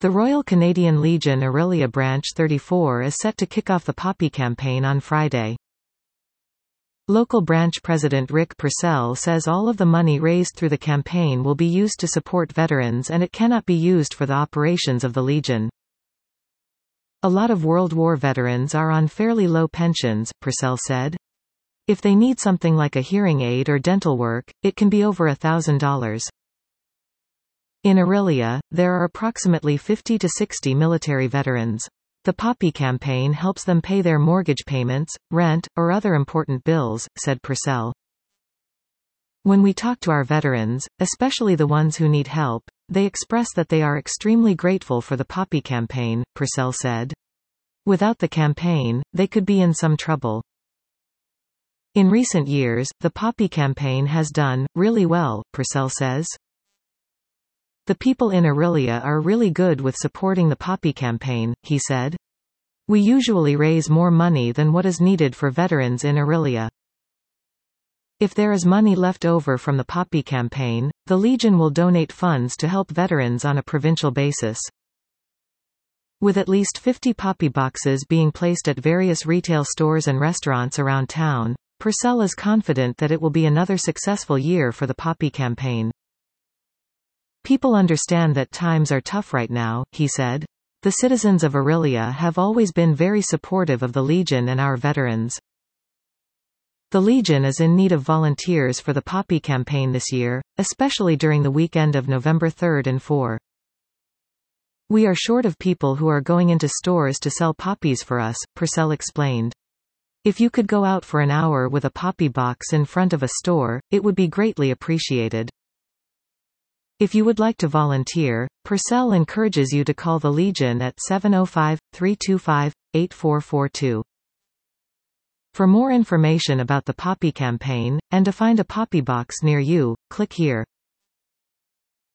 The Royal Canadian Legion Orillia Branch 34 is set to kick off the Poppy campaign on Friday. Local branch president Rick Purcell says all of the money raised through the campaign will be used to support veterans and it cannot be used for the operations of the Legion. A lot of World War veterans are on fairly low pensions, Purcell said. If they need something like a hearing aid or dental work, it can be over $1,000. In Orillia, there are approximately 50 to 60 military veterans. The Poppy campaign helps them pay their mortgage payments, rent, or other important bills, said Purcell. When we talk to our veterans, especially the ones who need help, they express that they are extremely grateful for the Poppy campaign, Purcell said. Without the campaign, they could be in some trouble. In recent years, the Poppy campaign has done really well, Purcell says. The people in Orillia are really good with supporting the Poppy campaign, he said. We usually raise more money than what is needed for veterans in Orillia. If there is money left over from the Poppy campaign, the Legion will donate funds to help veterans on a provincial basis. With at least 50 Poppy boxes being placed at various retail stores and restaurants around town, Purcell is confident that it will be another successful year for the Poppy campaign. People understand that times are tough right now, he said. The citizens of Orillia have always been very supportive of the Legion and our veterans. The Legion is in need of volunteers for the Poppy campaign this year, especially during the weekend of November 3 and 4. We are short of people who are going into stores to sell poppies for us, Purcell explained. If you could go out for an hour with a Poppy box in front of a store, it would be greatly appreciated. If you would like to volunteer, Purcell encourages you to call the Legion at 705-325-8442. For more information about the Poppy campaign, and to find a Poppy box near you, click here.